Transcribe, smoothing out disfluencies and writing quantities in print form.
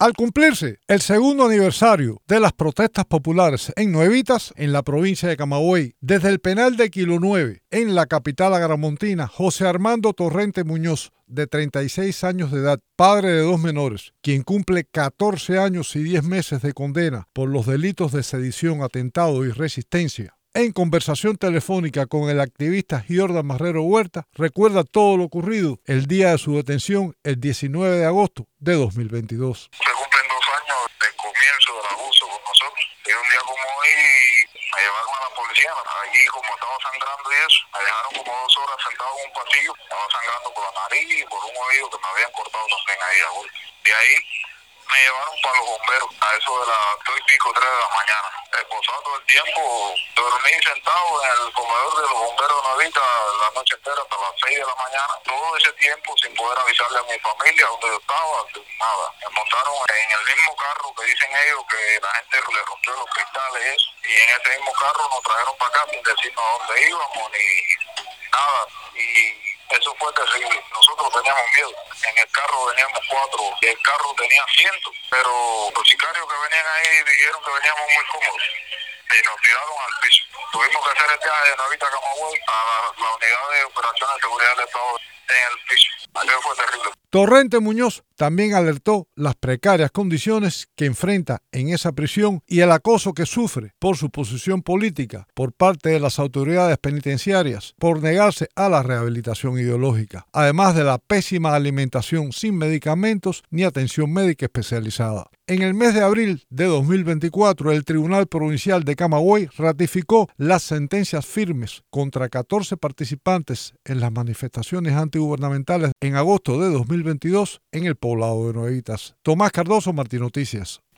Al cumplirse el segundo aniversario de las protestas populares en Nuevitas, en la provincia de Camagüey, desde el penal de Kilo 9, en la capital agramontina, José Armando Torrente Muñoz, de 36 años de edad, padre de 2 menores, quien cumple 14 años y 10 meses de condena por los delitos de sedición, atentado y resistencia, en conversación telefónica con el activista Giordan Marrero Huerta, recuerda todo lo ocurrido el día de su detención, el 19 de agosto de 2022. Se cumplen 2 años del comienzo del abuso con nosotros. Y un día como hoy me llevaron a la policía. Allí, como estaba sangrando y eso, me dejaron como 2 horas sentado en un pasillo. Estaba sangrando por la nariz y por un oído que me habían cortado también ahí a golpe. De ahí me llevaron para los bomberos a eso de las 2:30, 3 de la mañana. Posado todo el tiempo, dormí sentado en el comedor de los bomberos de Nuevitas la noche entera hasta las 6 de la mañana. Todo ese tiempo sin poder avisarle a mi familia donde yo estaba, nada. Me montaron en el mismo carro que dicen ellos que la gente le rompió los cristales y eso. Y en ese mismo carro nos trajeron para acá sin decirnos a dónde íbamos ni nada. Y eso fue terrible. Nosotros teníamos miedo. En el carro veníamos 4 y el carro tenía 100, pero los sicarios que venían ahí dijeron que veníamos muy cómodos y nos tiraron al piso. Tuvimos que hacer el viaje de Nuevitas a Camagüey a la unidad de operaciones de seguridad del Estado en el piso. Aquello fue terrible. Torrente Muñoz también alertó las precarias condiciones que enfrenta en esa prisión y el acoso que sufre por su posición política por parte de las autoridades penitenciarias por negarse a la rehabilitación ideológica, además de la pésima alimentación sin medicamentos ni atención médica especializada. En el mes de abril de 2024, el Tribunal Provincial de Camagüey ratificó las sentencias firmes contra 14 participantes en las manifestaciones antigubernamentales en agosto de 2022 en el poblado de Nuevitas. Tomás Cardoso, Martín Noticias.